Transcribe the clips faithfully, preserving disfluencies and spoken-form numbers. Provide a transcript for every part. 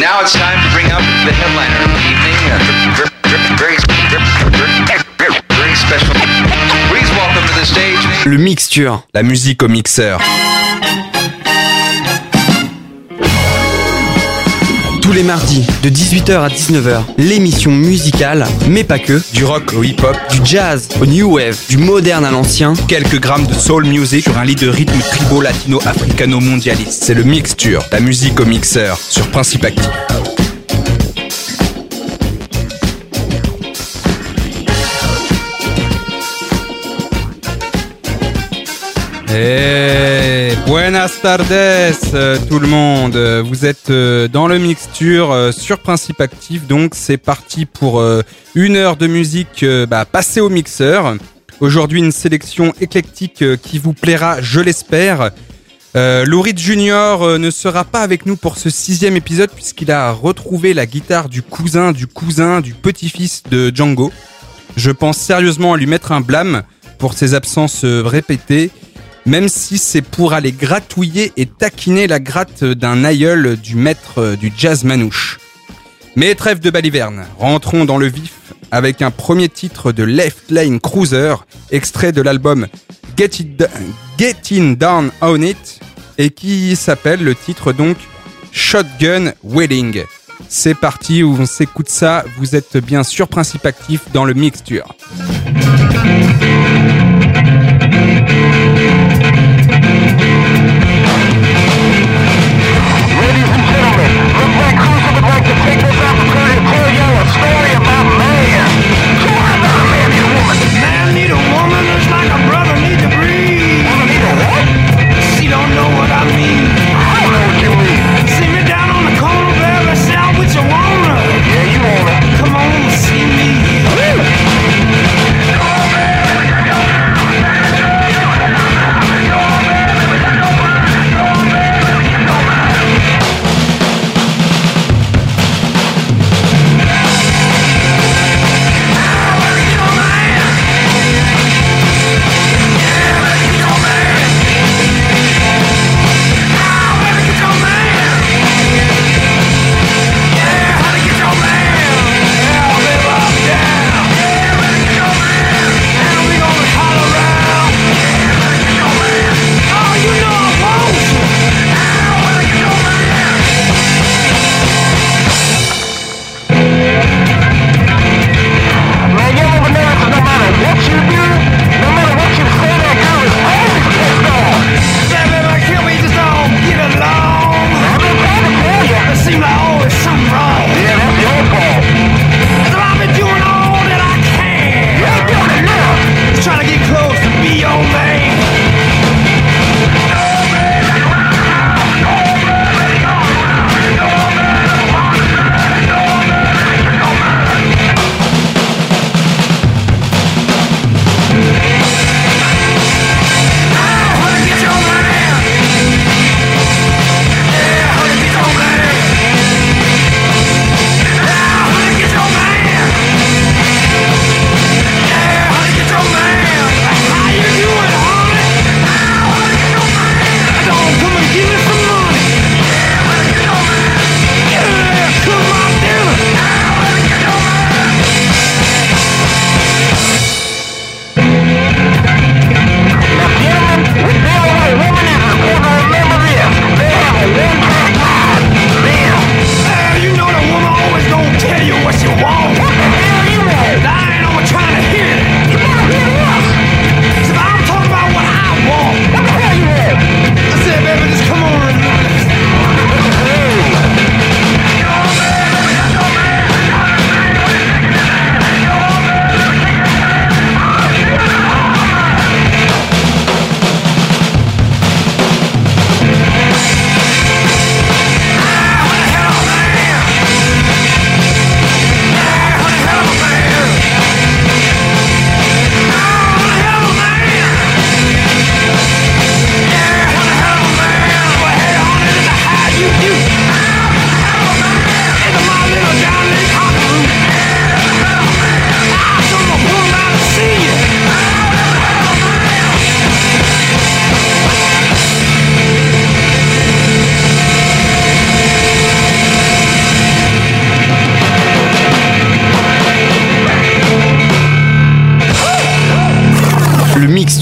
now it's time to bring up the headliner of the evening. Uh, very, very, very, very special. Please welcome to the stage. Le mixture, la musique au mixeur. Tous les mardis, de dix-huit heures à dix-neuf heures, l'émission musicale, mais pas que. Du rock au hip-hop, du jazz au new wave, du moderne à l'ancien. Quelques grammes de soul music sur un lit de rythme tribal latino-africano-mondialiste. C'est le mixture, la musique au mixeur, sur Principe Actif. Hey, buenas tardes euh, tout le monde, vous êtes euh, dans le mixture euh, sur Principe Actif, donc c'est parti pour euh, une heure de musique euh, bah, passée au mixeur. Aujourd'hui une sélection éclectique euh, qui vous plaira, je l'espère. Euh, Lou Reed Junior euh, ne sera pas avec nous pour ce sixième épisode puisqu'il a retrouvé la guitare du cousin, du cousin, du petit-fils de Django. Je pense sérieusement à lui mettre un blâme pour ses absences euh, répétées. Même si c'est pour aller gratouiller et taquiner la gratte d'un aïeul du maître du jazz manouche. Mais trêve de baliverne, rentrons dans le vif avec un premier titre de Left Lane Cruiser, extrait de l'album Get It, Getting Down On It, et qui s'appelle le titre donc Shotgun Wedding. C'est parti, on s'écoute ça, vous êtes bien sur Principe Actif dans le mixture. Come on, see me.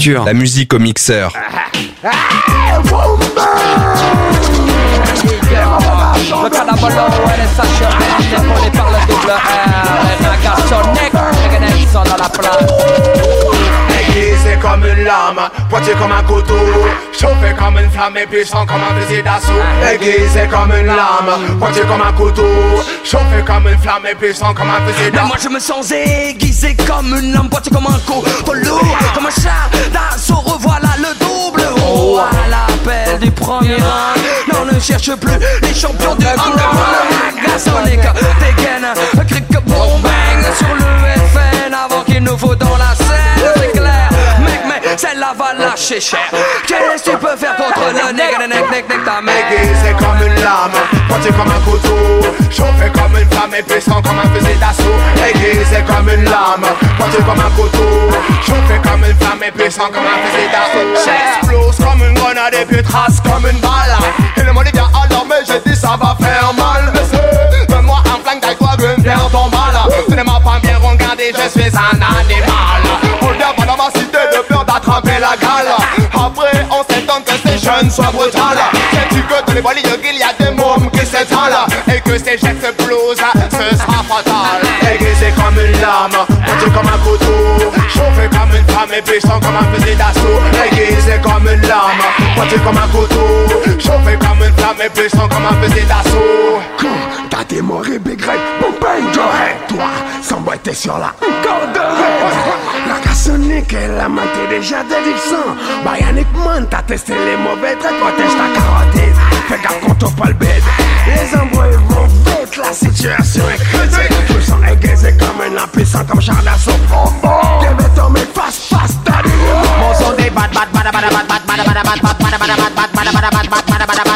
mixture. La musique au mixeur. Le canabolo et les sachets épaulés par le double R. Les Ragasonic, les Guinéens sont dans la place. Aiguisé comme une lame, pointé comme un couteau, chauffé comme une flamme et puissant comme un fusil d'assaut. Aiguisé comme une lame, pointé comme un couteau, chauffé comme une flamme et puissant comme un fusil d'assaut. Moi je me sens aiguisé comme une lame, pointé comme un couteau lourd, comme un char d'assaut, revoilà le double. Oh, à l'appel du premier rang, non ne cherche plus les champions du underground. Ragasonic dégaine, un cric bon bang sur le F N avant qu'il nous faut dans la scène. C'est clair, mec, mais celle-là va lâcher cher. Qu'est-ce que tu peux faire contre le nec, nec, nec, nec, ta mère? Aiguisé comme une lame, pointé comme un couteau, chauffé comme une flamme et puissant comme un fusil d'assaut. Aiguisé comme une lame, pointé comme un couteau, chauffé comme une flamme et puissant comme un fusil d'assaut. J'explose comme une grenade et puis trace comme une balle. Et le monde vient alors mais j'ai dit ça va faire mal. Monsieur, donne-moi un flingue d'aille-toi que me faire ton mal. Tu ne m'as pas bien regardé, je suis un animal. On vient pas dans ma cité de peur d'attraper la gale. Après on s'étonne que ces jeunes soient brutales. Sais-tu que dans les bois il y a des mômes qui s'étalent et que ces jets explosent, ce sera fatal. Aiguisé comme une lame, pointé comme un couteau, chauffé comme une flamme et puissant comme un fusil d'assaut. Aiguisé comme une lame, pointé comme un couteau, chauffé comme une flamme et puissant comme un fusil d'assaut. Quand t'as démoré Big Red, boum bang, j'aurais toi, sans bois t'es sur la corde raide. Ragasonic et la main t'es déjà d'addiction. Bionic Man, t'as testé les mauvais traits, protège ta carotide. Fais gaffe qu'on t'ouvre pas le bête. Les embrouilles vont vite, la situation est critique. Je me sens aiguisé comme un impuissant, comme Charles d'assaut. Devais tomber face, face, t'as des mots. Mon son des bat, bat, bat, bat, bat, bat, bat, bat, bat, bat, bat, bat, bat, bat, bat, bat, bat, bat, bat,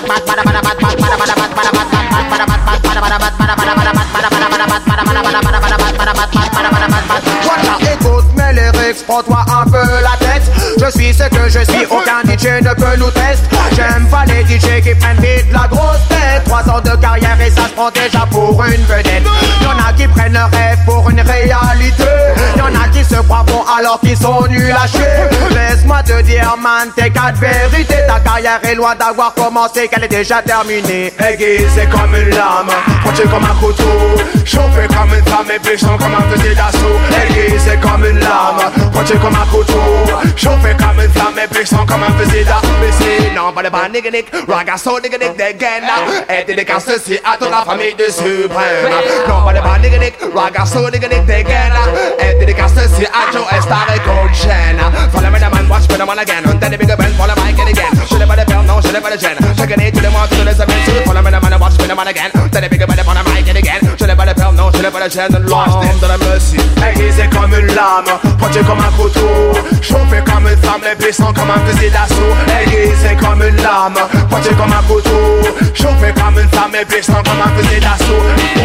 écoute mes lyrics, prends-toi un peu la tête. Je suis ce que je suis, aucun D J ne peut nous tester. J'aime pas les D J qui prennent vite la grosse tête. Trois ans de carrière et ça se prend déjà pour une vedette. Y'en a qui prennent leur rêve pour une réalité. Y'en a qui se croient bons alors qu'ils sont nuls à chier. Laisse-moi te dire man, t'es quatre vérités. Ta carrière est loin d'avoir commencé, qu'elle est déjà terminée. Aiguisé comme une lame, pointé comme un couteau, chauffé comme une flamme et puissant comme un fusil d'assaut. Aiguisé comme une lame, pointé comme un couteau, chauffé comme une flamme et puissant comme un fusil d'assaut. Mais sinon, pas de ban nigga nick, ragasso nigga nick dégaine. Et dédicace ceci à toute la famille de Suprême. Non, pas de ban nigga nick, ragasso nigga nick dégaine. Et dédicace ceci à Joe Star et Cold Chain. Follow me the man, watch me the man again. Until the bigger band, follow my kid again. Je n'ai pas de peur, non, je n'ai pas de gêne. Je connais tous les mois, tous les amis. Follow me the man, watch me the man again. Until the bigger band, follow my kid again. Je n'ai pas de peur, non, je n'ai pas de gêne. Lost in the mercy. Aiguisé comme une lame, pointé comme un couteau, chauffé comme une flamme et puissant comme un fusil d'assaut. Aiguisé comme une lame, pointé comme un couteau, chauffé comme une flamme et puissant comme un fusil d'assaut.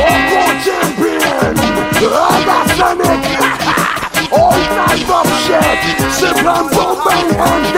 All type of shit, c'est plein de bombes and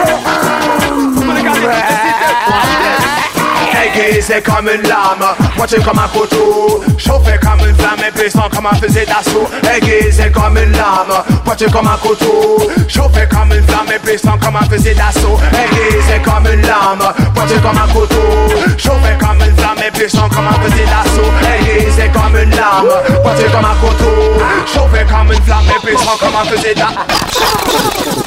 Aiguisé comme une lame, pointé comme un couteau, chauffé comme une flamme et puissant comme un fusil d'assaut. Aiguisé comme une lame, pointé comme un couteau, chauffé comme une flamme et puissant comme un fusil d'assaut. Aiguisé comme une lame, pointé comme un couteau, chauffé comme une flamme et puissant comme un fusil d'assaut. Aiguisé comme une lame, pointé comme un couteau, chauffé comme une flamme et puissant comme un fusil d'assaut.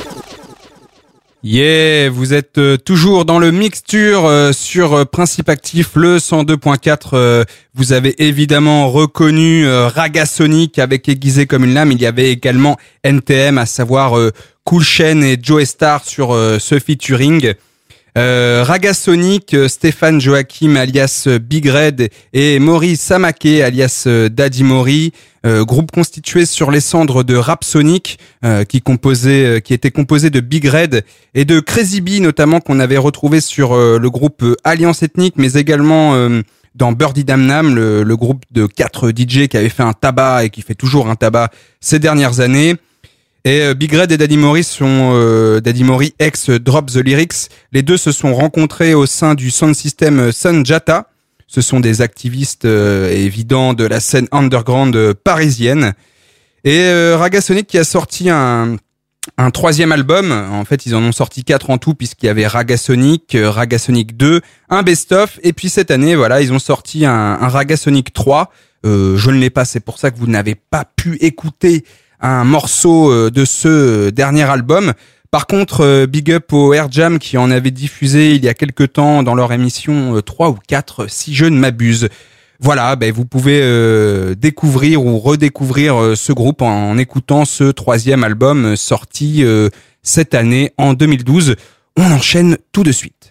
Yeah, vous êtes euh, toujours dans le mixture euh, sur euh, Principe Actif, le cent deux point quatre. Euh, vous avez évidemment reconnu euh, Ragasonic avec Aiguisé comme une lame. Il y avait également N T M, à savoir euh, Cool Chain et Joe Star sur euh, ce featuring. Euh, Ragasonic, euh, Stéphane Joachim alias euh, Big Red et Maurice Samake alias euh, Daddy Mori, euh, groupe constitué sur les cendres de Rapsonic, euh, qui composait, euh, qui était composé de Big Red et de Crazy Bee notamment, qu'on avait retrouvé sur euh, le groupe euh, Alliance Ethnique, mais également euh, dans Birdie Dam Nam, le, le groupe de quatre D J qui avait fait un tabac et qui fait toujours un tabac ces dernières années. Et euh, Big Red et Daddy Mori sont euh, Daddy Mori ex Drop the Lyrics. Les deux se sont rencontrés au sein du sound system Sunjata. Ce sont des activistes euh, évidents de la scène underground euh, parisienne. Et euh, Ragasonic qui a sorti un un troisième album. En fait, ils en ont sorti quatre en tout puisqu'il y avait Ragasonic, euh, Ragasonic deux, un best-of, et puis cette année, voilà, ils ont sorti un, un Ragasonic trois. Euh, je ne l'ai pas, c'est pour ça que vous n'avez pas pu écouter un morceau euh, de ce dernier album. Par contre, euh, big up au Air Jam qui en avait diffusé il y a quelque temps dans leur émission euh, trois ou quatre, si je ne m'abuse. Voilà, ben vous pouvez euh, découvrir ou redécouvrir euh, ce groupe en, en écoutant ce troisième album euh, sorti euh, cette année en deux mille douze. On enchaîne tout de suite.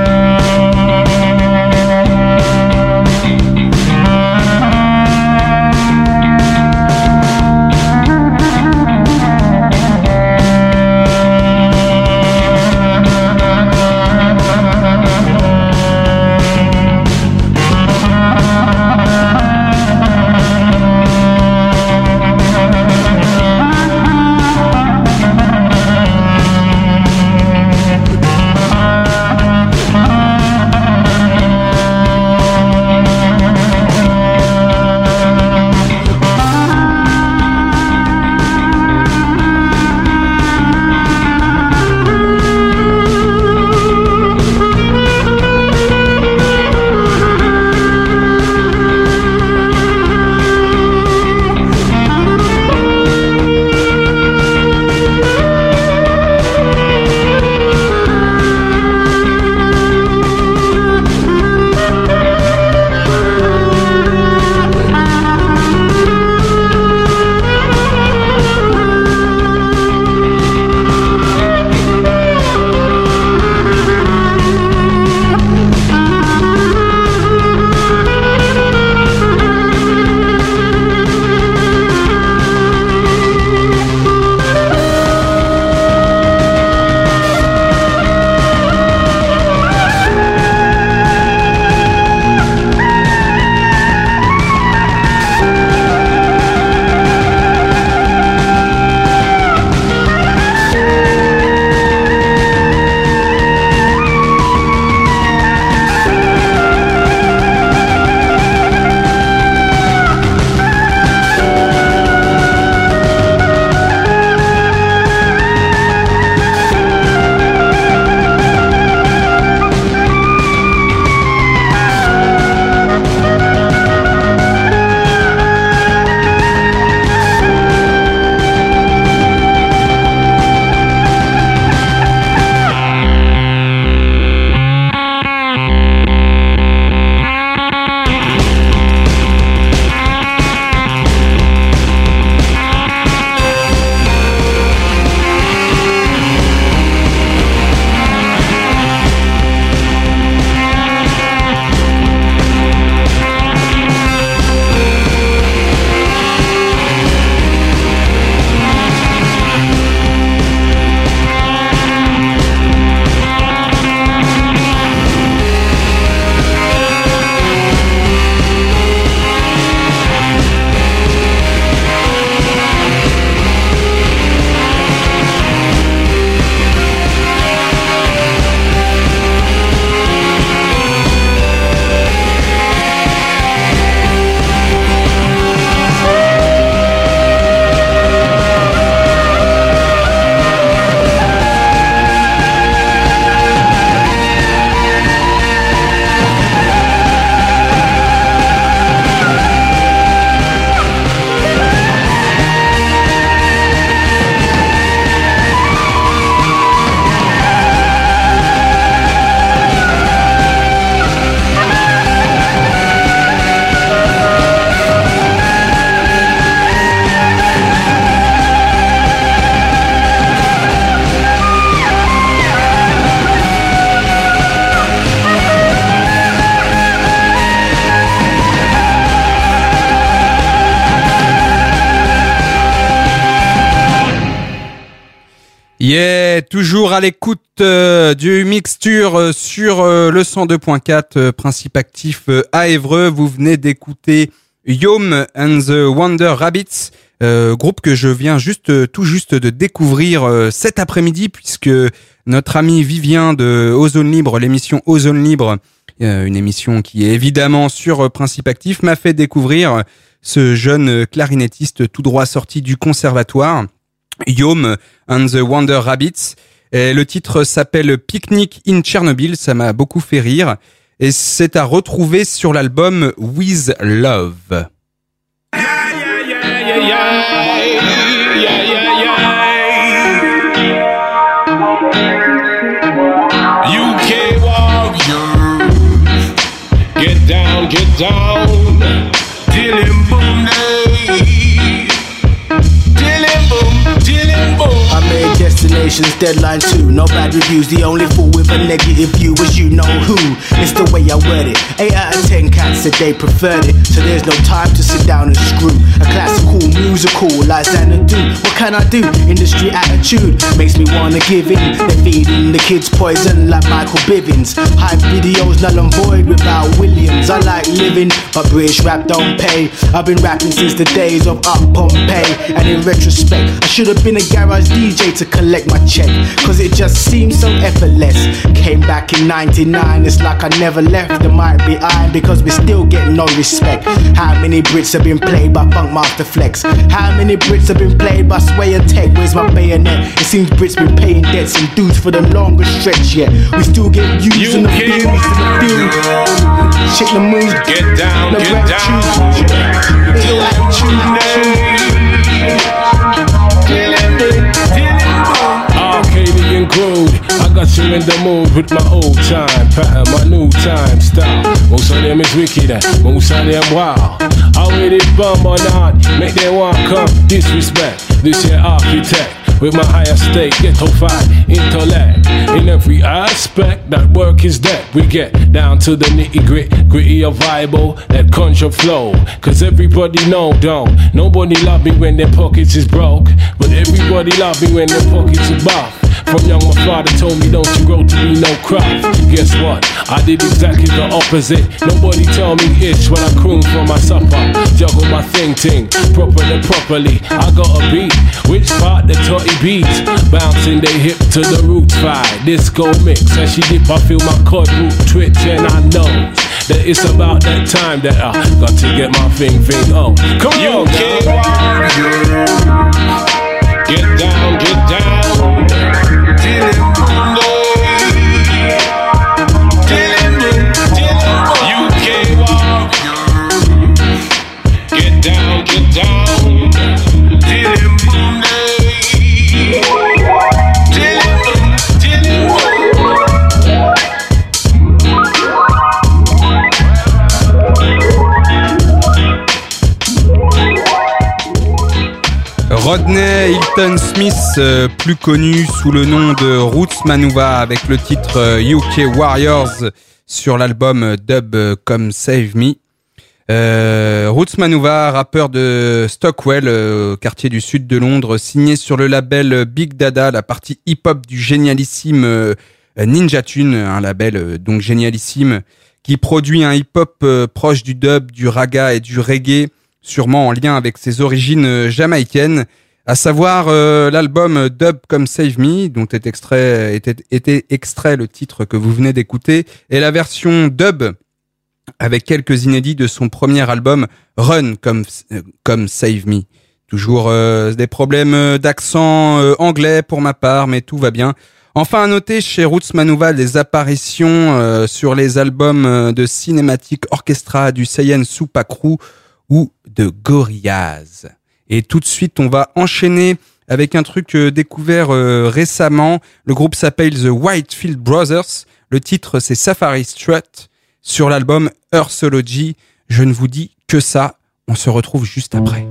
Thank Yeah, toujours à l'écoute euh, du Mixture euh, sur euh, le cent deux point quatre, euh, Principe Actif euh, à Évreux. Vous venez d'écouter Yom and the Wonder Rabbits, euh, groupe que je viens juste euh, tout juste de découvrir euh, cet après-midi, puisque notre ami Vivien de Ozone Libre, l'émission Ozone Libre, euh, une émission qui est évidemment sur euh, Principe Actif, m'a fait découvrir ce jeune clarinettiste tout droit sorti du conservatoire, Yom and the Wonder Rabbits. Et le titre s'appelle Picnic in Chernobyl, ça m'a beaucoup fait rire. Et c'est à retrouver sur l'album With Love. Yeah, yeah, yeah, yeah, yeah. Yeah, yeah, yeah. U K warrior, get down, get down. Dylan boom, hey. Dylan boom, Dylan boom. I made destinations, deadline two. No bad reviews, the only fool with a negative view was you know who. It's the way I word it. eight out of ten cats said they preferred it. So there's no time to sit down and screw. A classical, musical, like Xanadu. What can I do? Industry attitude makes me wanna give in. They're feeding the kids poison like Michael Bivins. Hype videos null and void without Williams. I like living, but British rap don't pay. I've been rapping since the days of Up Pompeii. And in retrospect, I should have been a garage D J to collect my check, cause it just seems so effortless. Came back in ninety-nine, it's like I never left. There might be iron because we still get no respect. How many Brits have been played by Funkmaster Flex? How many Brits have been played by Sway and Tech? Where's my bayonet? It seems Brits been paying debts and dues for the longest stretch yet. We still get used in the field, used in the field. Shake the mood, get down, the get down. Little attitude, Arcadian groove, I got you in the mood with my old time pattern, my new time style. Most of them is wicked, and most of them wild. I with it bum or not, make them want come disrespect. This year architect with my higher stake, ghetto fight, intellect. In every aspect, that work is that. We get down to the nitty grit, gritty of Bible, that conjure flow. Cause everybody know, don't. Nobody love me when their pockets is broke, but everybody love me when their pockets are buff. From young, my father told me, don't you grow to be no craft. Guess what? I did exactly the opposite. Nobody tell me itch when I croon for my supper. Juggle my thing ting, properly, properly. I got a beat. Which part? The totty beats. Bouncing they hip to the roots vibe. Disco mix. As she dip, I feel my cord root twitch, and I know that it's about that time that I got to get my thing thing on. Come on, kid. Get down, get down. Dylan boom, Dylan boom, Dylan boom. U K warrior, get down, get down. Dylan boom, Dylan boom, Dylan boom. Rodney Hilton Smith, euh, plus connu sous le nom de Roots Manuva, avec le titre euh, U K Warriors sur l'album Dub Come Save Me. Euh, Roots Manuva, rappeur de Stockwell, euh, quartier du sud de Londres, signé sur le label Big Dada, la partie hip-hop du génialissime euh, Ninja Tune, un label euh, donc génialissime qui produit un hip-hop euh, proche du dub, du raga et du reggae, sûrement en lien avec ses origines jamaïcaines, à savoir euh, l'album Dub Come Save Me, dont est extrait, était, était extrait le titre que vous venez d'écouter, et la version dub, avec quelques inédits de son premier album Run Come, Come Save Me. Toujours euh, des problèmes d'accent euh, anglais pour ma part, mais tout va bien. Enfin, à noter chez Roots Manuva des apparitions euh, sur les albums euh, de Cinematic Orchestra, du Saiyan Super Crew, ou de Gorillaz. Et tout de suite, on va enchaîner avec un truc euh, découvert euh, récemment. Le groupe s'appelle The Whitefield Brothers. Le titre, c'est Safari Strut sur l'album Earthology. Je ne vous dis que ça. On se retrouve juste après.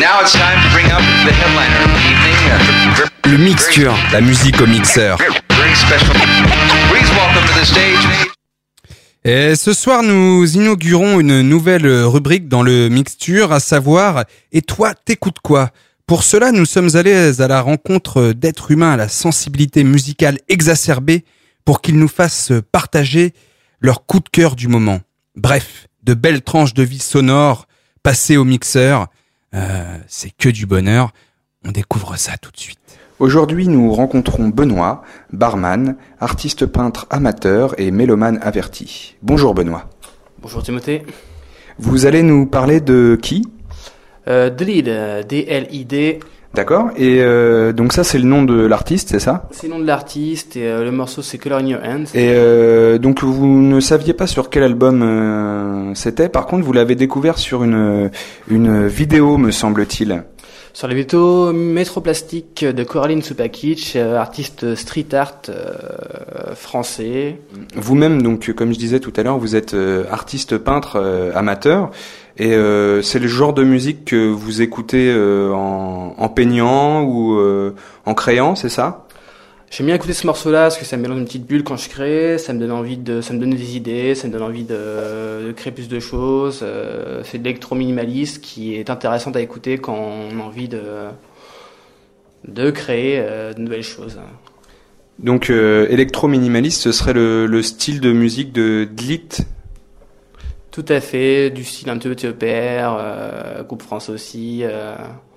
Now it's time to bring up the headliner of the evening. Uh, Le mixture. La musique au mixeur. Very special. Please welcome to the stage. Et ce soir, nous inaugurons une nouvelle rubrique dans le mixture, à savoir « Et toi, t'écoutes quoi ?» Pour cela, nous sommes allés à la rencontre d'êtres humains à la sensibilité musicale exacerbée pour qu'ils nous fassent partager leur coup de cœur du moment. Bref, de belles tranches de vie sonore passées au mixeur. Euh, c'est que du bonheur. On découvre ça tout de suite. Aujourd'hui, nous rencontrons Benoît, barman, artiste peintre amateur et mélomane averti. Bonjour Benoît. Bonjour Timothée. Vous allez nous parler de qui ? euh, Dlid, D L I D. D'accord, et euh, donc ça c'est le nom de l'artiste, c'est ça ? C'est le nom de l'artiste et euh, le morceau c'est Color in Your Hands. Et euh, donc vous ne saviez pas sur quel album euh, c'était, par contre vous l'avez découvert sur une, une vidéo me semble-t-il. Sur la vidéo Métroplastique de Coraline Supakic, euh, artiste street art euh, français. Vous-même, donc, comme je disais tout à l'heure, vous êtes euh, artiste peintre euh, amateur, et euh, c'est le genre de musique que vous écoutez euh, en, en peignant ou euh, en créant, c'est ça ? J'aime bien écouter ce morceau-là parce que ça me met dans une petite bulle quand je crée, ça me donne envie de, ça me donne des idées, ça me donne envie de, de créer plus de choses. Euh, c'est de l'électro-minimaliste qui est intéressant à écouter quand on a envie de, de créer euh, de nouvelles choses. Donc euh, électro-minimaliste, ce serait le, le style de musique de Dlit ? Tout à fait, du style un peu T E P R, euh, groupe France aussi. Euh...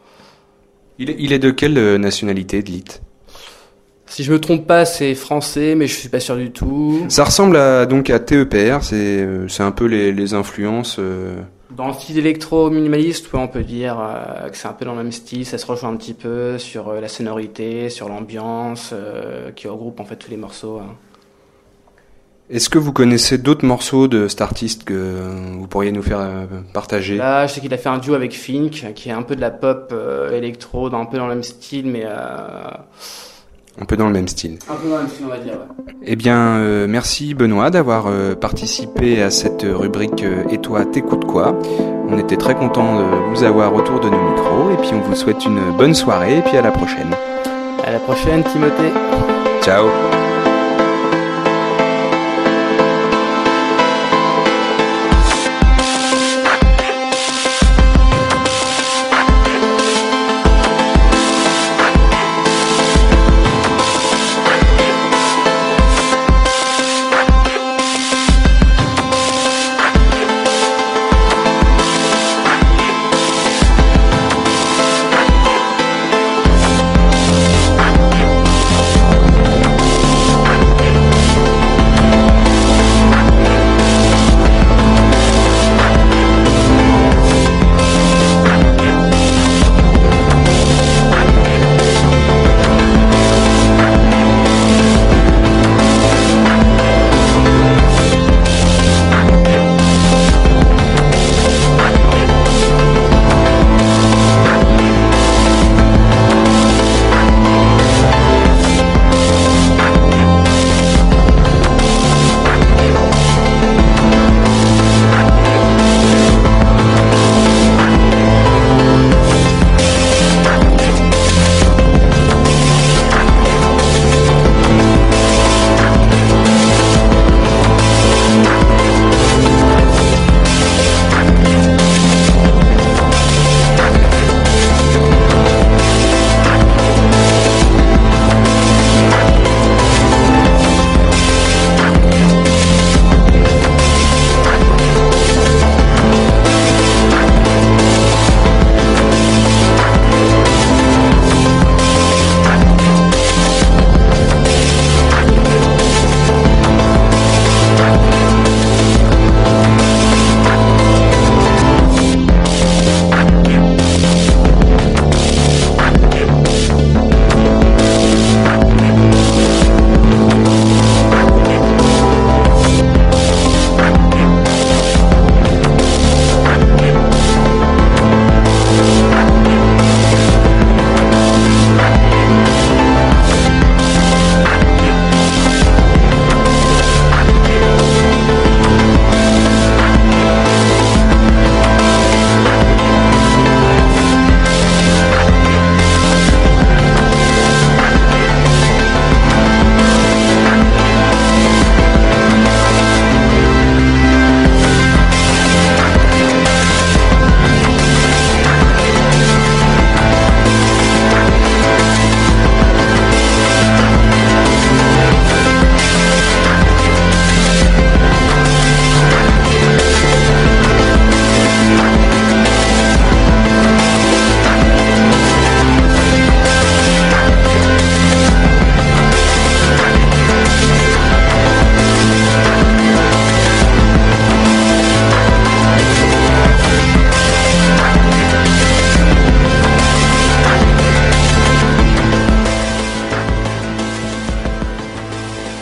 Il est, il est de quelle nationalité, Dlit ? Si je me trompe pas, c'est français, mais je suis pas sûr du tout. Ça ressemble à, donc à T E P R, c'est, c'est un peu les, les influences. Euh... Dans le style électro-minimaliste, ouais, on peut dire euh, que c'est un peu dans le même style, ça se rejoint un petit peu sur euh, la sonorité, sur l'ambiance, euh, qui regroupe en fait tous les morceaux. Hein. Est-ce que vous connaissez d'autres morceaux de cet artiste que vous pourriez nous faire euh, partager ? Là, je sais qu'il a fait un duo avec Fink, qui est un peu de la pop euh, électro, dans, un peu dans le même style, mais... Euh... Un peu dans le même style. Un peu dans le même style, on va dire, ouais. Eh bien, euh, merci Benoît d'avoir euh, participé à cette rubrique euh, « Et toi, t'écoutes quoi ?» On était très contents de vous avoir autour de nos micros, et puis on vous souhaite une bonne soirée, et puis à la prochaine. À la prochaine, Timothée. Ciao.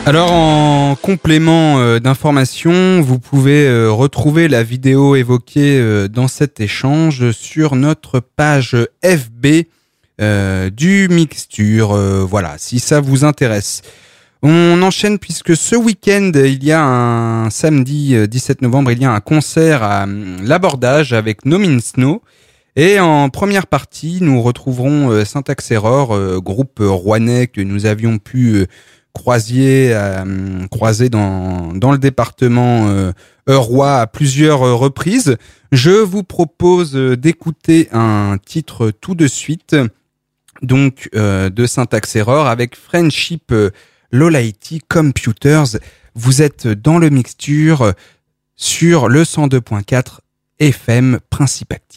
Alors en complément euh, d'information, vous pouvez euh, retrouver la vidéo évoquée euh, dans cet échange sur notre page F B euh, du Mixture. Euh, voilà, si ça vous intéresse. On enchaîne puisque ce week-end, il y a un samedi dix-sept novembre, il y a un concert à l'Abordage avec No Means No. Et en première partie, nous retrouverons euh, Syntax Error, euh, groupe rouennais que nous avions pu euh, croiser, euh, croiser dans, dans le département euh, Eurois à plusieurs euh, reprises. Je vous propose euh, d'écouter un titre tout de suite, donc euh, de Syntax Error avec Friendship euh, Lolaity Computers. Vous êtes dans le Mixture euh, sur le cent deux point quatre F M Principe Actif.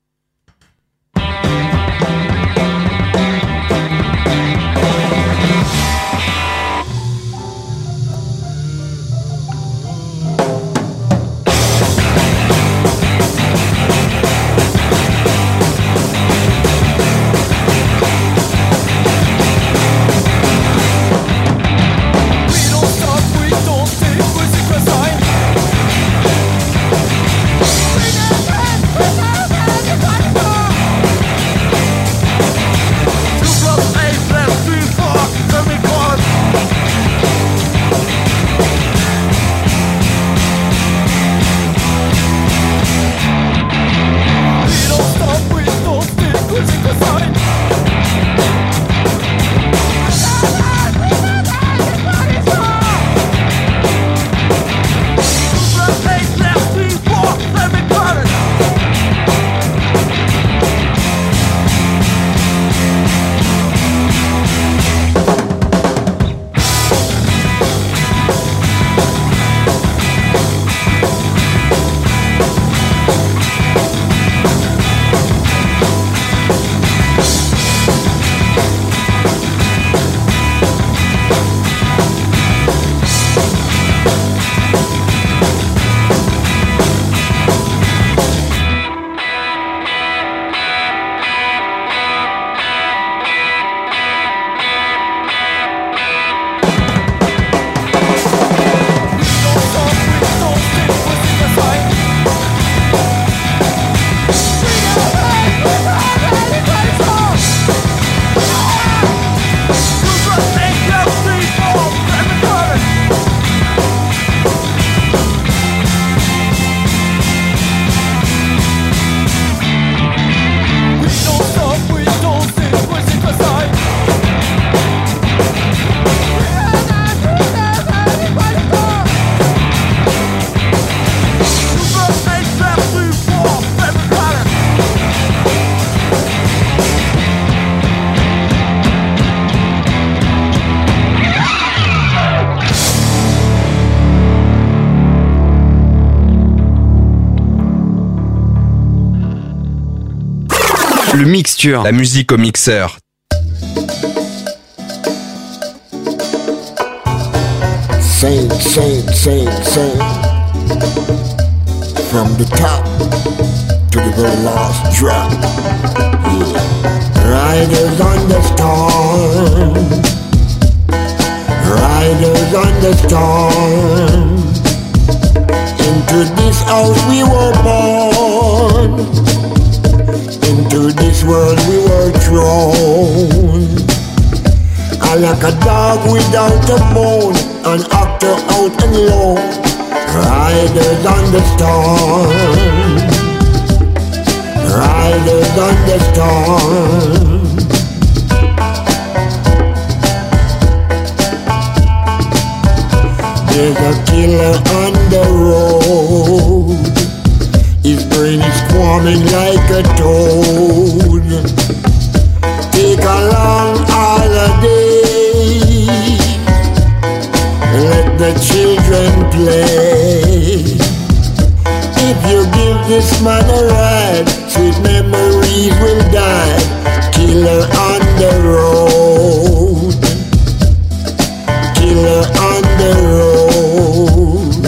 Le Mixture, la musique au mixeur. Sing, sing, sing, sing. From the top to the very last drop. Yeah. Riders on the storm. Riders on the storm. Into this house we were born. Into this world we were thrown. I like a dog without a bone, an actor out and alone. Riders on the storm. Riders on the storm. There's a killer on the road. His brain is squirming like a toad. Take a long holiday. Let the children play. If you give this man a ride, sweet memories will die. Killer on the road. Killer on the road.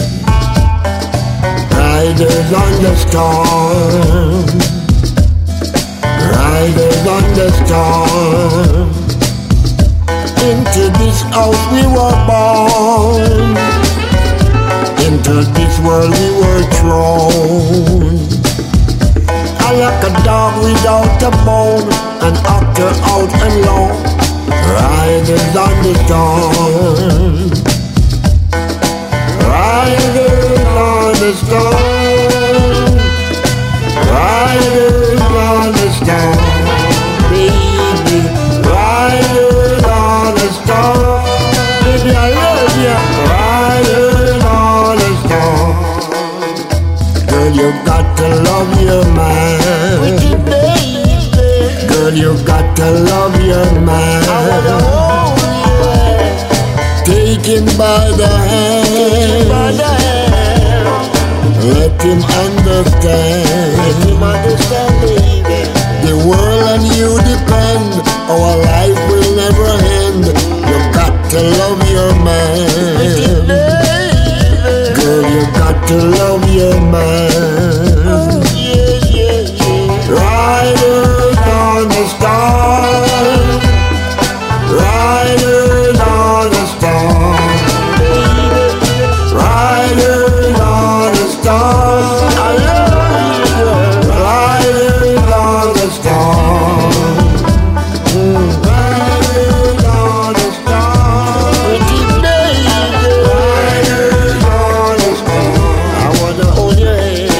Riders on the storm. Riders on the storm. Into this house we were born, into this world we were thrown. I like a dog without a bone, an actor out and alone, riders on the storm, riders on the storm, riders on the storm, baby, riders on the storm, baby I love ya, riders on the storm. Girl, you got to love your man. Girl, you got to love your man. Take him by the hand. Let him understand. Let him understand, baby. The world on you depend. Our life will never end. You got to love your man. Girl, you got to love your man. Riders on the storm, riders on the storm, riders on the storm, I love you, riders on the storm, mm. Riders on the storm, pretty baby, riders on the storm, I wanna hold your hand.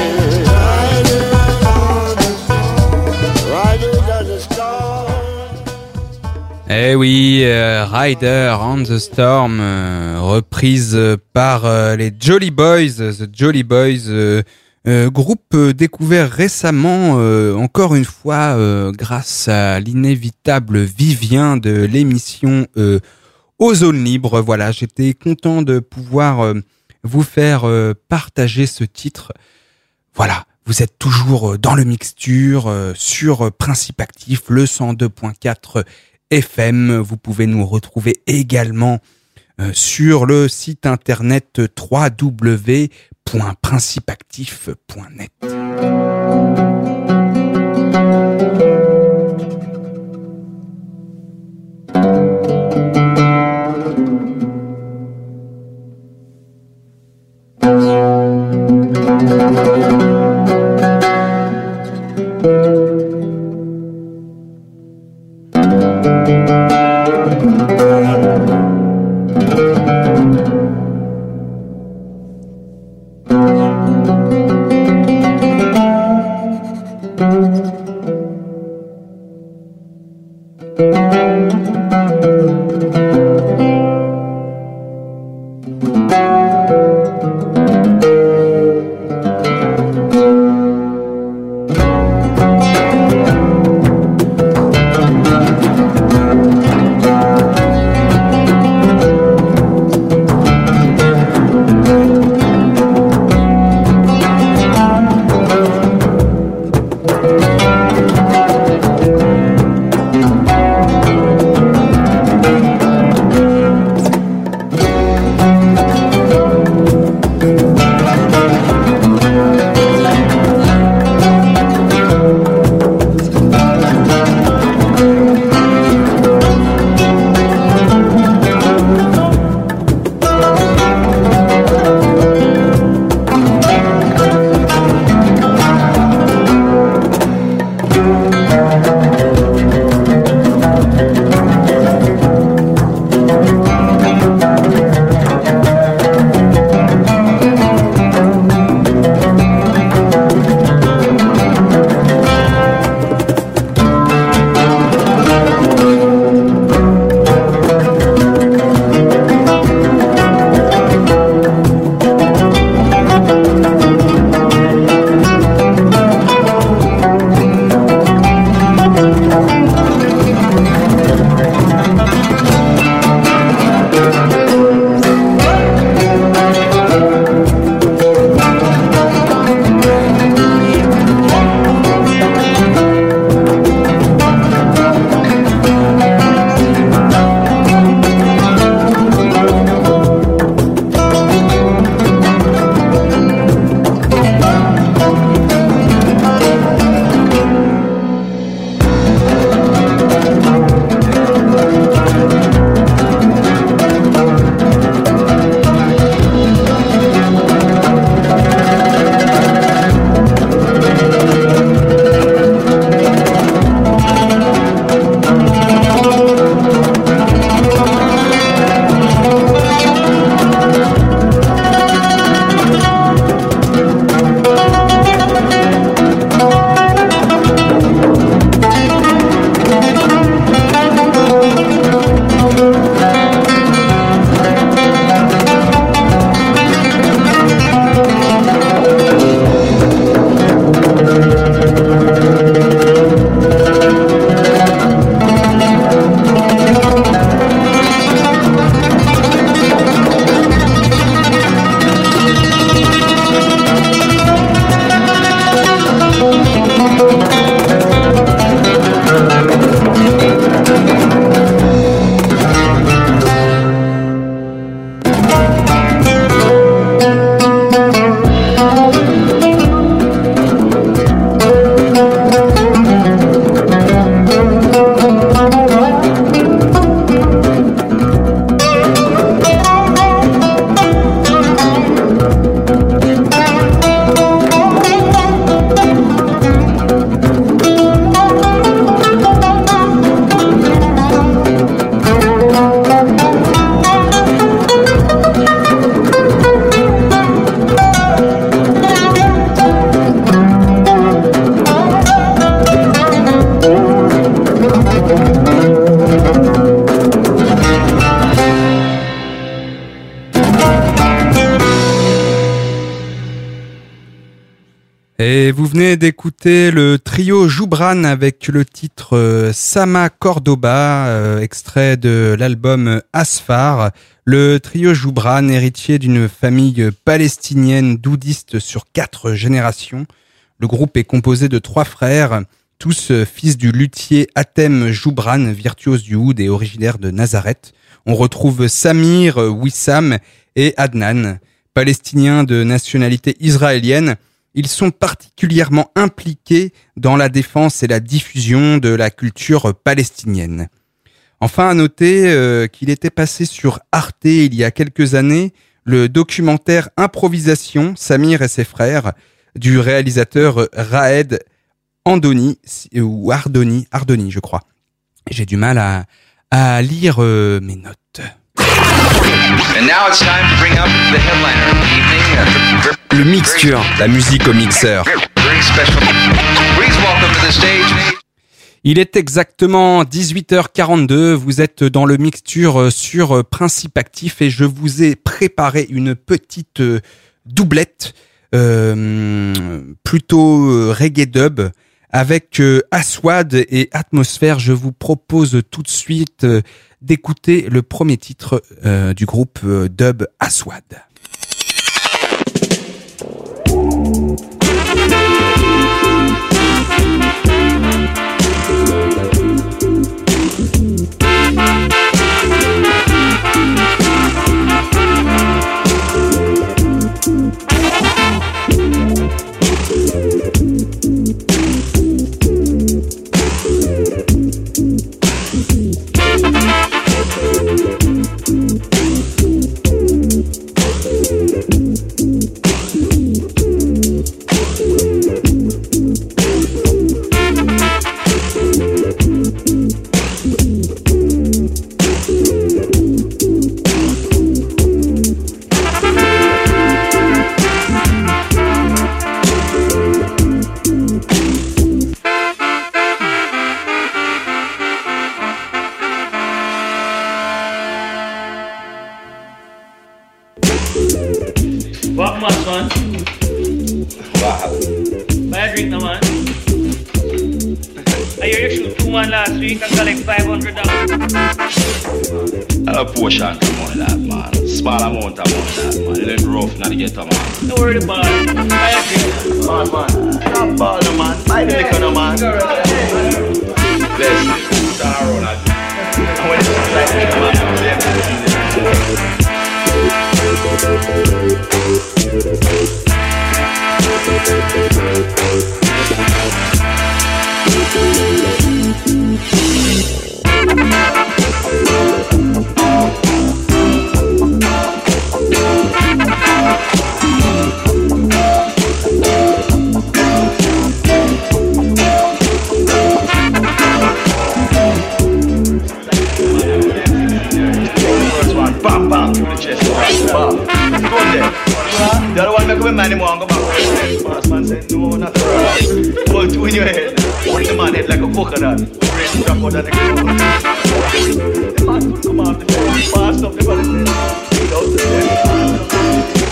Eh oui, euh, Rider on the Storm, euh, reprise par euh, les Jolly Boys, The Jolly Boys, euh, euh, groupe euh, découvert récemment, euh, encore une fois, euh, grâce à l'inévitable Vivien de l'émission euh, Aux Zones Libres. Voilà, j'étais content de pouvoir euh, vous faire euh, partager ce titre. Voilà. Vous êtes toujours dans le mixture euh, sur Principe Actif, le cent deux point quatre F M. Vous pouvez nous retrouver également euh, sur le site internet w w w point principe actif point net. Et vous venez d'écouter le trio Joubran avec le titre euh, Sama Cordoba, euh, extrait de l'album Asfar. Le trio Joubran, héritier d'une famille palestinienne doudiste sur quatre générations. Le groupe est composé de trois frères, tous fils du luthier Hatem Joubran, virtuose du oud et originaire de Nazareth. On retrouve Samir, Wissam et Adnan, palestiniens de nationalité israélienne. Ils sont particulièrement impliqués dans la défense et la diffusion de la culture palestinienne. Enfin, à noter euh, qu'il était passé sur Arte il y a quelques années le documentaire Improvisation, Samir et ses frères, du réalisateur Raed Andoni, ou Ardoni, Ardoni, je crois. J'ai du mal à, à lire euh, mes notes. And now it's time to bring up the headliner of the evening. Uh, Le mixture, la musique au mixeur. Very special. Please welcome to the stage. Il est exactement dix-huit heures quarante-deux, vous êtes dans le mixture sur Principe Actif et je vous ai préparé une petite doublette euh, plutôt reggae dub avec euh, Aswad et Atmosphère. Je vous propose tout de suite euh, d'écouter le premier titre euh, du groupe euh, dub Aswad. What much, man? Wow. Buy a drink now, man. I hear you shoot two man last week and collect five hundred dollars. A portion of money, that man. Small amount of money, that man. It ain't rough, not to get a man. Don't worry about it. Buy a drink. Man, man. Stop ball, no, man. Buy the liquor, no, man. Bless you. Start around at you. And when it's like this, man, bam, bam, to the chest, bam, bam. Go on there. The other one make up a man anymore and go back. Boss man said, no, not the right. Hold two in your head. Hold the man head like a coconut. Brain drop out of the ground. The man could come off the bed. Fast up the body. Without the bed.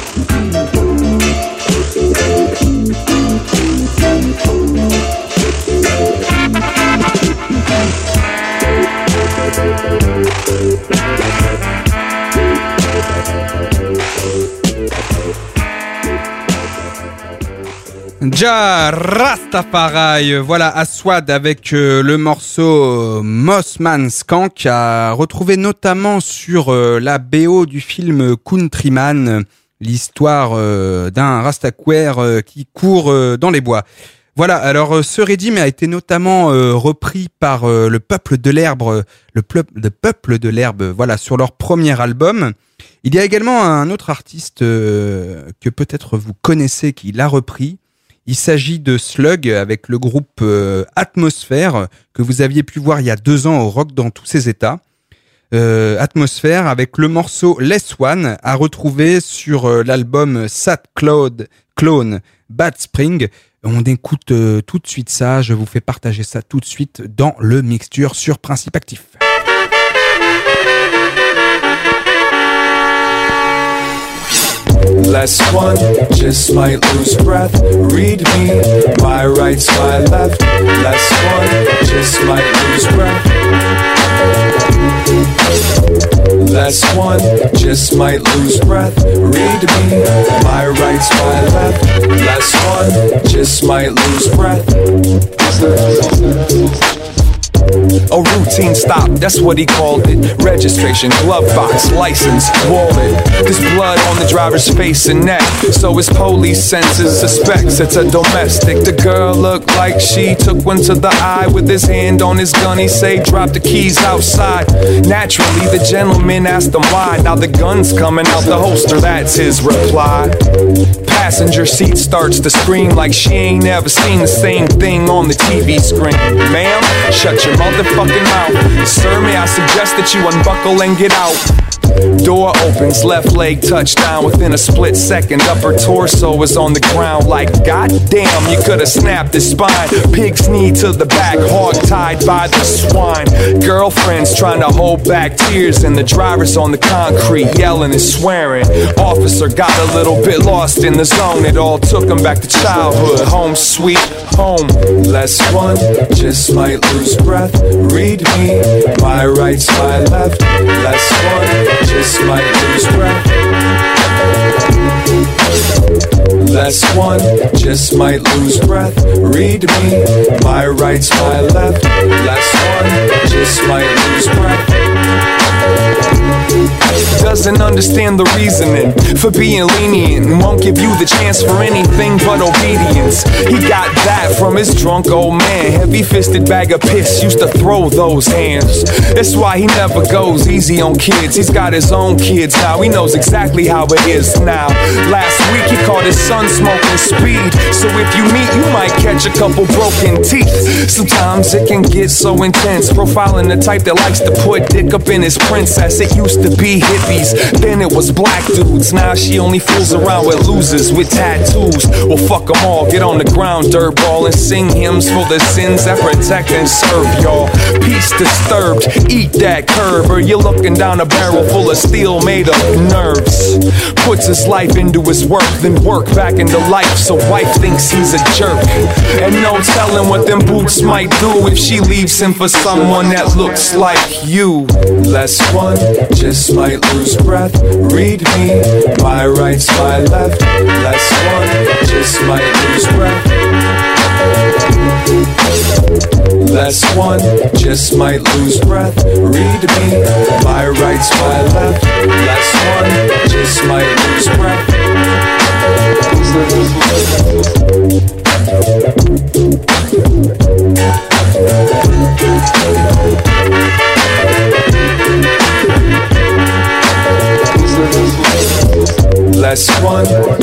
Ja Rastafari, voilà Aswad avec euh, le morceau Mossman Skank, à retrouver notamment sur euh, la B O du film Countryman, l'histoire euh, d'un Rastaquaire euh, qui court euh, dans les bois. Voilà, alors euh, ce rythme a été notamment euh, repris par euh, le Peuple de l'Herbe, le, pleu- le Peuple de l'Herbe, voilà, sur leur premier album. Il y a également un autre artiste euh, que peut-être vous connaissez qui l'a repris. Il s'agit de Slug avec le groupe euh, Atmosphère que vous aviez pu voir il y a deux ans au Rock dans tous ses états. Euh, Atmosphère avec le morceau Less One à retrouver sur euh, l'album Sad Cloud Clone Bad Spring. On écoute euh, tout de suite ça, je vous fais partager ça tout de suite dans le mixture sur Principe Actif. Less one just might lose breath. Read me, my right's my left. Less one just might lose breath. Less one just might lose breath. Read me, my right's my left. Less one just might lose breath. A routine stop, that's what he called it. Registration, glove box, license, wallet. There's blood on the driver's face and neck, so his police senses suspects it's a domestic. The girl looked like she took one to the eye. With his hand on his gun, he say, drop the keys outside. Naturally, the gentleman asked him why. Now the gun's coming out the holster, that's his reply. Passenger seat starts to scream like she ain't never seen the same thing on the T V screen. Ma'am, shut your motherfucking mouth. Sir, may I suggest that you unbuckle and get out? Door opens, left leg touchdown. Within a split second, upper torso is on the ground. Like, goddamn, you could've snapped his spine. Pig's knee to the back, hog tied by the swine. Girlfriend's trying to hold back tears, and the driver's on the concrete yelling and swearing. Officer got a little bit lost in the zone. It all took him back to childhood, home sweet home. Less one just might lose breath. Read me, my right's my left. Less one just might lose breath. Less one just might lose breath. Read me, my right's my left. Less one just might lose breath. Doesn't understand the reasoning for being lenient and won't give you the chance for anything but obedience. He got that from his drunk old man. Heavy-fisted bag of piss used to throw those hands. That's why he never goes easy on kids. He's got his own kids now. He knows exactly how it is now. Last week he caught his son smoking speed. So if you meet, you might catch a couple broken teeth. Sometimes it can get so intense, profiling the type that likes to put dick up in his princess. It used to be hippies, then it was black dudes. Now she only fools around with losers with tattoos. Well, fuck them all, get on the ground, dirtball, and sing hymns for the sins that protect and serve y'all. Peace disturbed, eat that curb, or you're looking down a barrel full of steel made of nerves. Puts his life into his work, then work back into life, so wife thinks he's a jerk. And no telling what them boots might do if she leaves him for someone that looks like you. Less one just might lose breath. Read me, my right's my left. Less one just might lose breath. Less one just might lose breath. Read me, my right's my left. Less one just might lose breath. Less one.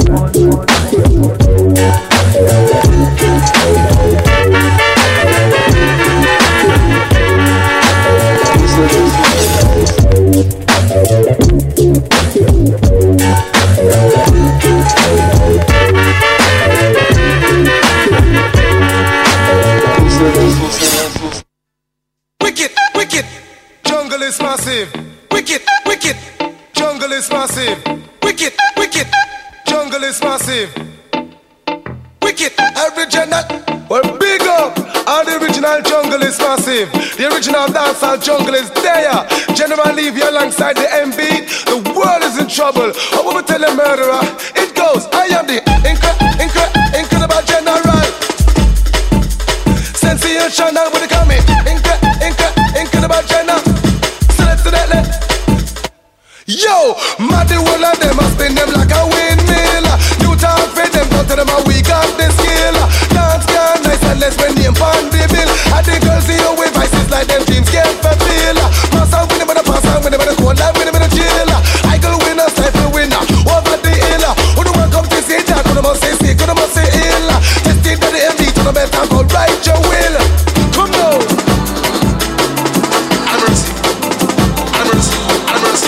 Wicked, wicked, jungle is massive. Wicked, wicked, jungle is massive. Wicked, wicked, jungle is massive. Wicked, original, well big up. And the original jungle is massive. The original dancehall jungle is there. General leave you alongside the M B. The world is in trouble. I want to tell a murderer. It goes, I am the incre- incre- incredible general. Sensational with the coming. Incre- incre- incredible general. Select, select, select. Yo, mad the whole of them, I spin them like a windmill. You talk for them, go to them and we got the skill. Dance can nice and less when name on the bill. And the girls see you with vices like them dreams can't fulfill. Pass out with them and pass out with them and cold life with them and chill. I go winner, cycle winner, over the hill. Who do want come to see that? Who do want say sick, who do want say ill? Testing to the M D, to the best and go right your will. Come now. I'm mercy, I'm mercy, I'm mercy.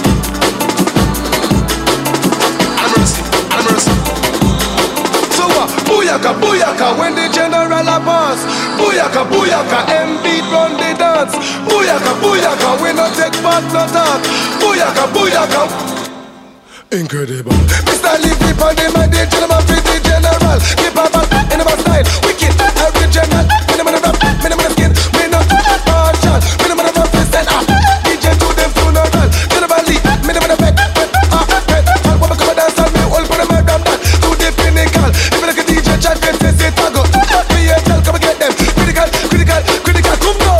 Booyaka, booyaka, when the general a pass. Booyaka, booyaka, M beat run the dance. Booyaka, booyaka, we no take part no talk. Booyaka, booyaka. incredible. Mister Lee Flip on the man, the gentleman fit the general. Keep a back in my style, wicked, original. Minimum of rap, minimum of skin, minimum of partial, minimum of fist and ah. D J to them funeral, General Lee, minimum of back, ah, head. All women come and dance on me, all put them around that to the pinnacle. If you look at D J chat, then say say tango. P S L, come and get them. Critical, critical, critical, come go.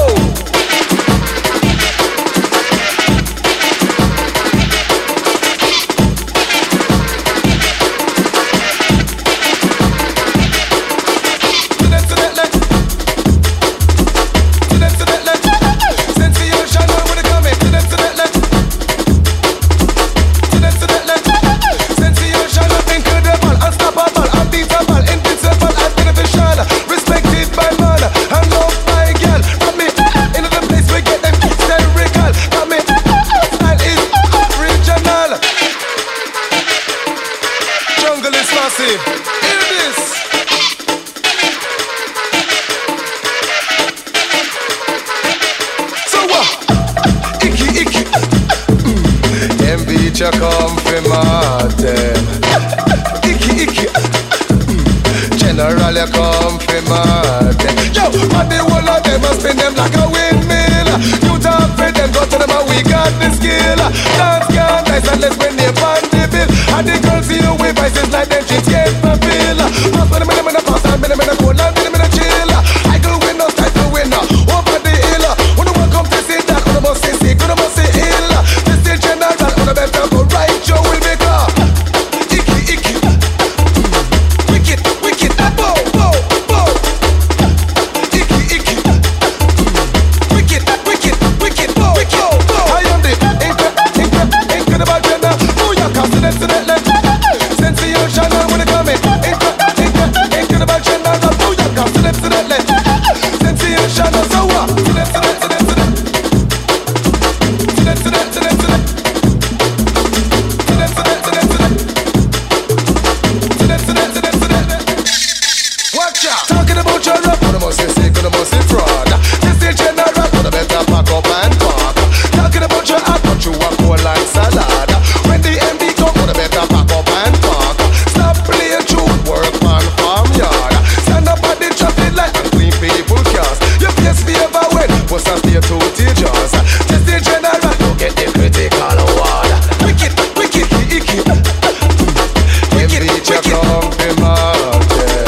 Come for my them. Icky, icky. General, you come for my them. Yo, but the whole of them must spin them like a windmill. You talk for them, go to them and we got the skill. Dance can't nice unless when they pan the bill. And the girls see you with voices like them chicks get my bill. Pass when I'm in the pass, I'm in the cold, I'm in the chill. I go win, no style to win. Over the hill. When the one come to see that, when the must say sick, when the must say ill. This is general, when the better go right, Joe will make up. Icky, icky. Wicked, wicked, bow, bow, bow. Icky, icky. Wicked, wicked, wicked, bow, bow, bow. I am the incredible, incredible gender. Oh, you're casting it to that left. Sensational when it coming. Incredible gender. Oh, you're casting it to that left. Sensational, so what? To that, to that, to that, to that. To that, to that, to that, to that. Talking about your rap, gonna must say sick, gonna must say fraud. This is general, gonna better pack up and park. Talking about your act, but you a cold like salad. When the M D come, gonna better pack up and park. Stop playing tune, work on farmyard. Stand up at the traffic light and clean people cars. Your face favor when, what's a stay to teachers. This is general, don't get the critical award. Wicked, wicked, icky. Wicked, wicked, come to market.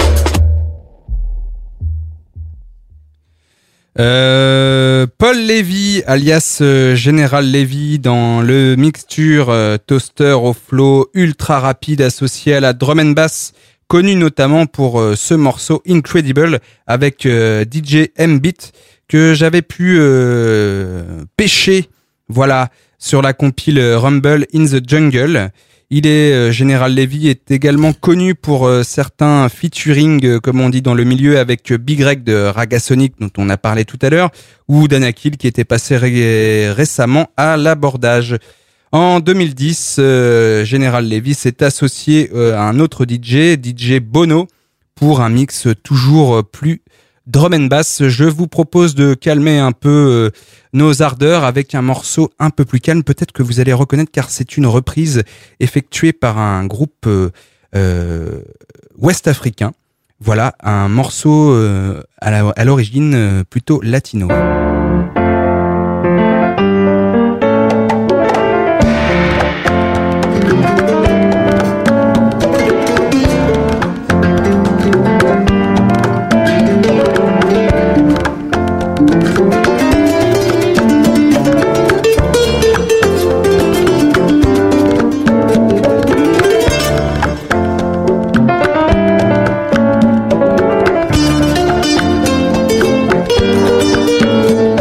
Euh, Paul Levy, alias euh, Général Levy, dans le mixture euh, toaster au flow ultra rapide associé à la drum and bass, connu notamment pour euh, ce morceau Incredible avec euh, D J M-Beat que j'avais pu euh, pêcher, voilà, sur la compile Rumble in the Jungle. Il est, euh, Général Levy est également connu pour euh, certains featuring, euh, comme on dit dans le milieu, avec euh, Big Reg de Ragasonic, dont on a parlé tout à l'heure, ou Danakil, qui était passé ré- récemment à l'abordage. En deux mille dix, euh, Général Levy s'est associé euh, à un autre D J, D J Bono, pour un mix toujours plus drum and bass. Je vous propose de calmer un peu euh, nos ardeurs avec un morceau un peu plus calme, peut-être que vous allez reconnaître car c'est une reprise effectuée par un groupe euh, euh, ouest-africain. Voilà, un morceau euh, à, la, à l'origine euh, plutôt latino. Thank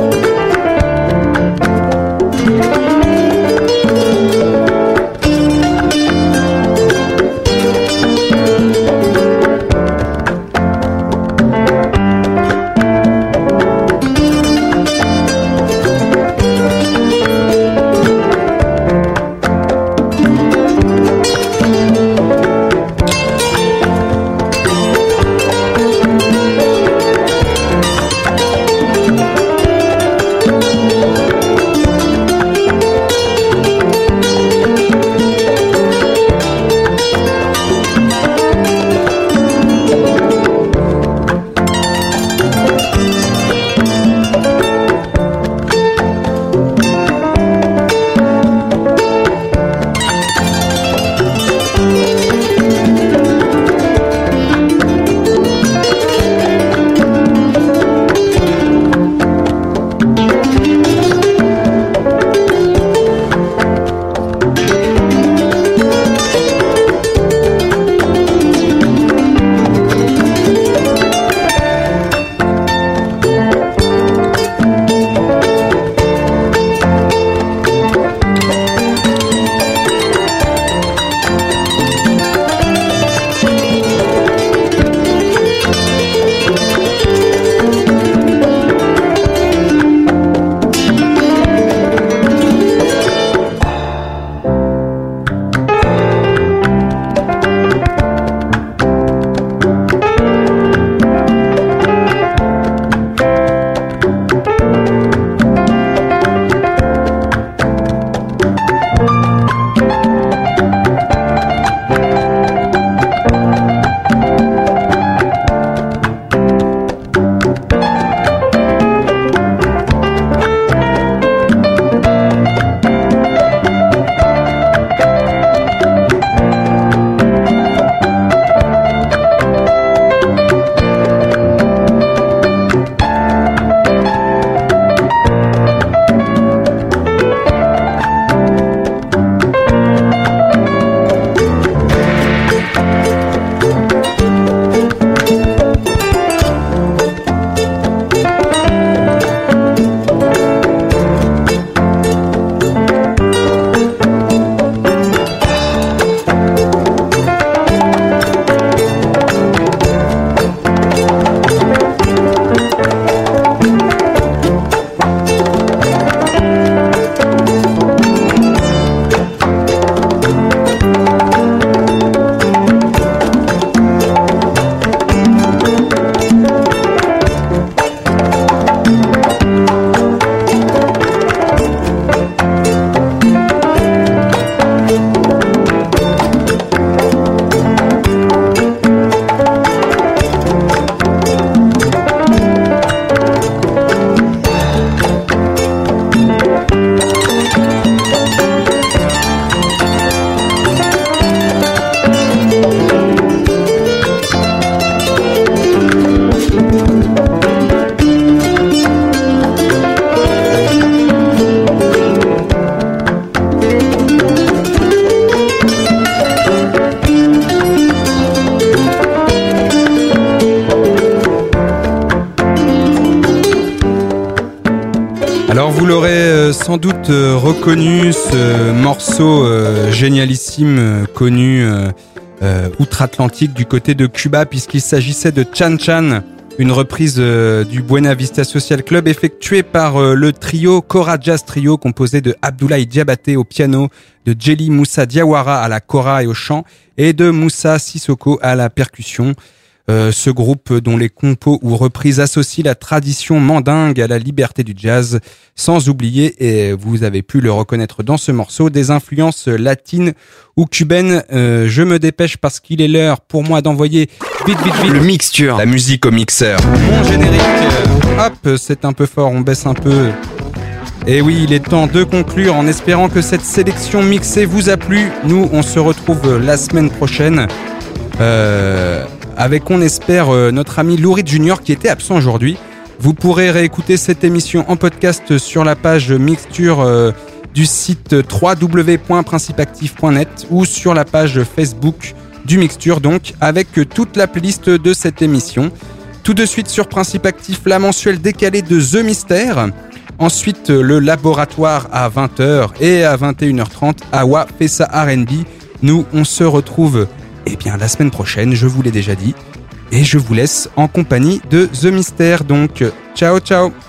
Alors vous l'aurez euh, sans doute euh, reconnu, ce morceau euh, génialissime, euh, connu euh, euh, outre-Atlantique du côté de Cuba, puisqu'il s'agissait de Chan Chan, une reprise euh, du Buena Vista Social Club effectuée par euh, le trio Kora Jazz Trio, composé de Abdoulaye Diabaté au piano, de Jelly Moussa Diawara à la kora et au chant, et de Moussa Sissoko à la percussion. Euh, ce groupe dont les compos ou reprises associent la tradition mandingue à la liberté du jazz, sans oublier, et vous avez pu le reconnaître dans ce morceau, des influences latines ou cubaines. Euh, je me dépêche parce qu'il est l'heure pour moi d'envoyer vite, vite, vite le mixture, la musique au mixeur. Mon générique, euh, hop, c'est un peu fort, on baisse un peu. Et oui, il est temps de conclure en espérant que cette sélection mixée vous a plu. Nous, on se retrouve la semaine prochaine. Euh... avec, on espère, euh, notre ami Lourid Junior qui était absent aujourd'hui. Vous pourrez réécouter cette émission en podcast sur la page mixture euh, du site w w w point principe actif point net ou sur la page Facebook du Mixture, donc avec toute la playlist de cette émission. Tout de suite sur Principe Actif, la mensuelle décalée de The Mystère. Ensuite, le laboratoire à vingt heures et à vingt et une heures trente, Awa Fessa R and B. Nous, on se retrouve Eh bien, la semaine prochaine, je vous l'ai déjà dit. Et je vous laisse en compagnie de The Mystère. Donc, ciao, ciao!